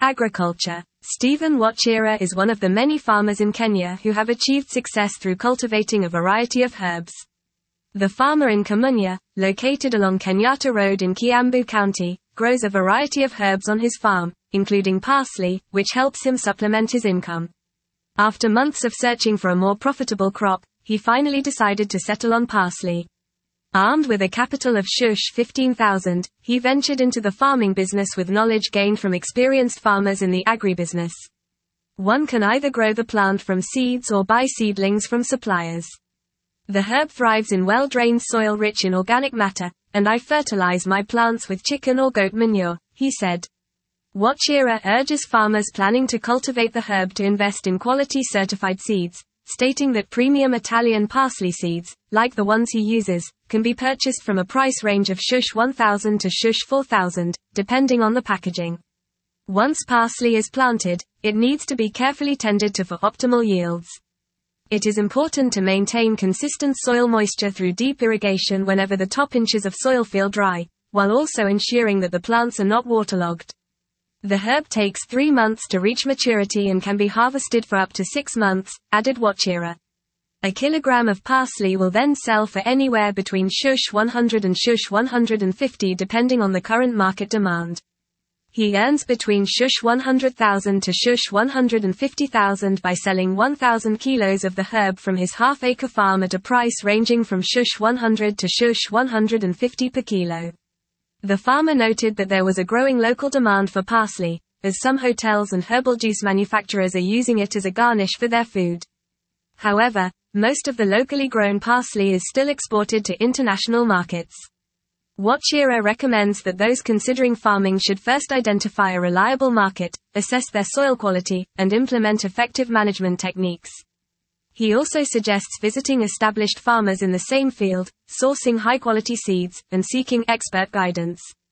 Agriculture. Stephen Wachira is one of the many farmers in Kenya who have achieved success through cultivating a variety of herbs. The farmer in Kamunya, located along Kenyatta Road in Kiambu County, grows a variety of herbs on his farm, including parsley, which helps him supplement his income. After months of searching for a more profitable crop, he finally decided to settle on parsley. Armed with a capital of $15,000, he ventured into the farming business with knowledge gained from experienced farmers in the agribusiness. One can either grow the plant from seeds or buy seedlings from suppliers. The herb thrives in well-drained soil rich in organic matter, and I fertilize my plants with chicken or goat manure, he said. Wachira urges farmers planning to cultivate the herb to invest in quality certified seeds, stating that premium Italian parsley seeds, like the ones he uses, can be purchased from a price range of $1,000 to $4,000, depending on the packaging. Once parsley is planted, it needs to be carefully tended to for optimal yields. It is important to maintain consistent soil moisture through deep irrigation whenever the top inches of soil feel dry, while also ensuring that the plants are not waterlogged. The herb takes 3 months to reach maturity and can be harvested for up to 6 months, added Wachira. A kilogram of parsley will then sell for anywhere between $100 and $150 depending on the current market demand. He earns between $100,000 to $150,000 by selling 1,000 kilos of the herb from his half-acre farm at a price ranging from $100 to $150 per kilo. The farmer noted that there was a growing local demand for parsley, as some hotels and herbal juice manufacturers are using it as a garnish for their food. However, most of the locally grown parsley is still exported to international markets. Wachira recommends that those considering farming should first identify a reliable market, assess their soil quality, and implement effective management techniques. He also suggests visiting established farmers in the same field, sourcing high-quality seeds, and seeking expert guidance.